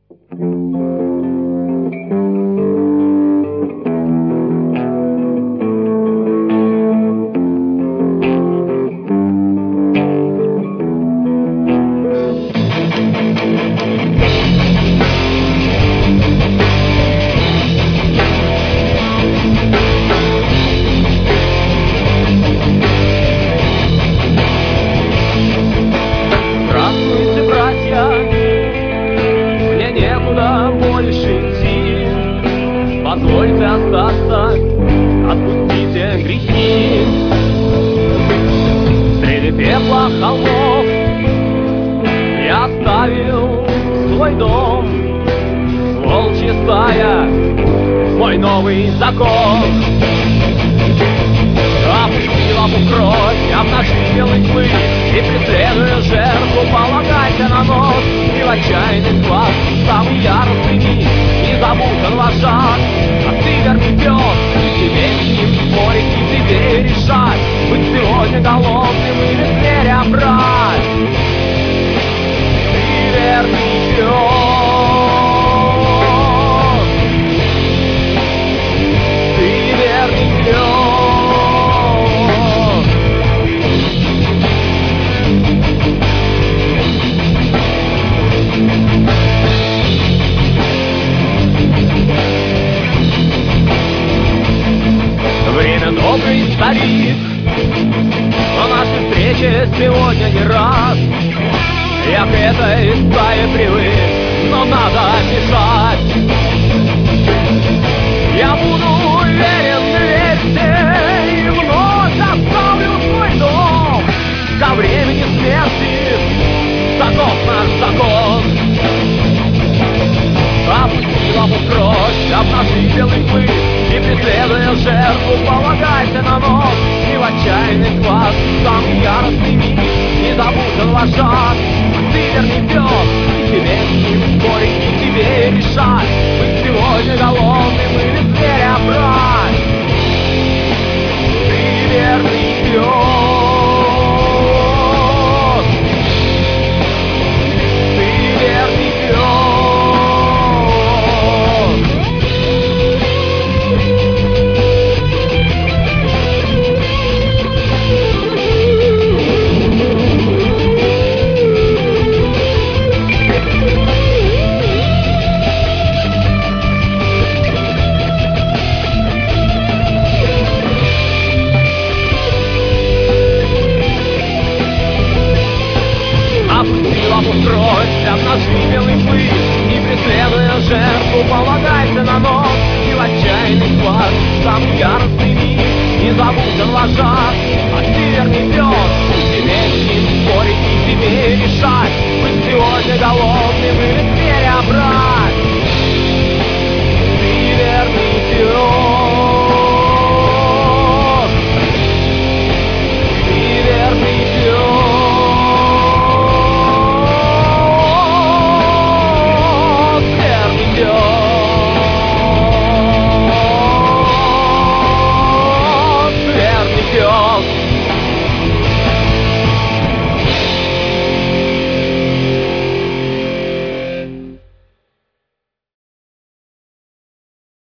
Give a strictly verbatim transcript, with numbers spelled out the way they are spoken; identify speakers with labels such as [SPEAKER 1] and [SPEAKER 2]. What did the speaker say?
[SPEAKER 1] Позвольте остаться, отпустите грехи. Среди пепла холмов я оставил свой дом, волчья стая, мой новый закон. Опусти лапу в кровь, обнажи белый клык, и преследуя жертву, полагайся на нос. И в отчаянный глаз самый яростный миг, не забудь вожак, а ты верный пес. И тебе с ним спорить, и тебе решать, быть сегодня голодным или зверя брать. Ты верный пес. Ты верный пес. Время добрый старик, но наши встречи сегодня не раз. Я к этой стае привык, но надо мешать. Я буду уверен, верьте, и вновь оставлю свой дом. Ко времени смерти таков наш закон. Опусти лапу в кровь, обнажи белый клык, и преследуя жертву, полагайся на нос. И в отчаянный глаз самый яростный миг, не забудь он вожак. Ты верный пес, и тебе с ним спорить, и тебе решать, быть сегодня голодным или зверя брать. Ты верный пес. Ты верный пес. Опусти лапу в кровь, обнажи белый клык, и преследуя жертву, полагайся на нос. И в отчаянный глаз самый яростный миг, не забудь он вожак.